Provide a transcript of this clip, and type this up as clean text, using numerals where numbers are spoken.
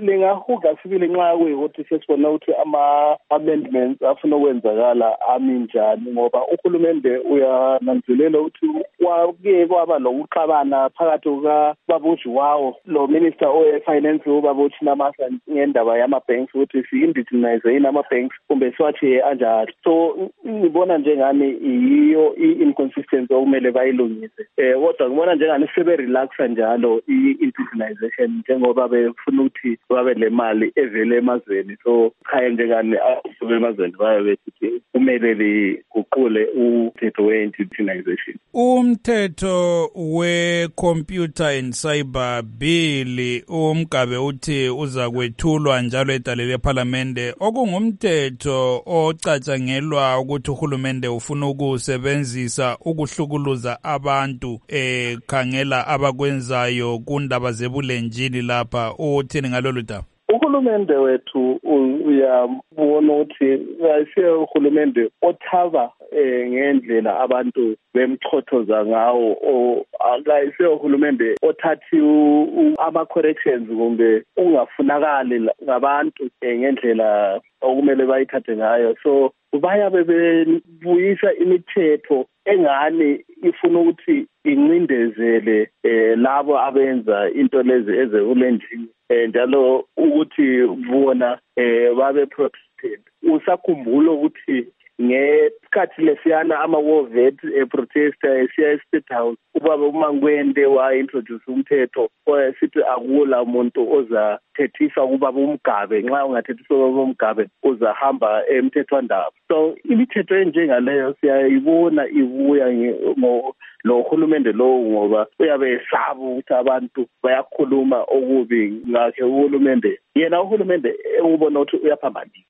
lingahuga sibili nxa kuyikuthi sesibona ukuthi ama-amendments afuna ukwenzakala ami njani, ngoba uhulumende uyananzelela ukuthi kwake kwaba lokuxabana phakathi kukababa uJuwawo lo minister owe-finance ubaba uThinamasa ngendaba yama-banks ukuthi si-indigenise yini ama-banks kumbe siwathi anjalo. So ngibona njengani yiyo i-inconsistency okumele bayilungise. Kodwa ngibona njengani sebe-relaxa njalo i-indigenization njengoba befuna ukuthi babe le mali evele emazweni. So khaya njengani asuke emazweni baye bethi kumele liguqule umthetho we-indigenization. Umthetho we-Computer and Cyber Bill umgabe uthi uza kwethulwa njalo edalele ephalamende, okungumthetho ocatshangelwa ukuthi uhulumende ufuna ukusebenzisa ukuhlukuluza abantu khangela abakwenzayo kundaba zebulenjini lapha. Uthini ngalolu daba? Uhulumende wethu uyabona ukuthi ayisiye uhulumende othaba ngendlela abantu bemchothoza ngawo, akayisiye uhulumende othathi ama-corrections kumbe ungafunakali ngabantu ngendlela okumele bayithathe ngayo. So bayabe bebuyisa imithetho engani ifuna ukuthi incindezele labo abenza into lezi ezebulenjini njalo ukuthi bona babe protected. Usakhumbula ukuthi ngesikhathi lesiyana ama-war vet protester esiya e-State House, ubaba uMangwende wa-introduce umthetho sithi akula muntu ozathethisa ubaba uMgabe, nxa ungathethisa ubaba uMgabe uzahamba emthethwandaba. So imithetho enjengaleyo siyayibona ibuya lo hulumende lowo ngoba uyabe esaba ukuthi abantu bayakhuluma okubi ngakhe uhulumende. Yena uhulumende ubona ukuthi uyaphambanisa.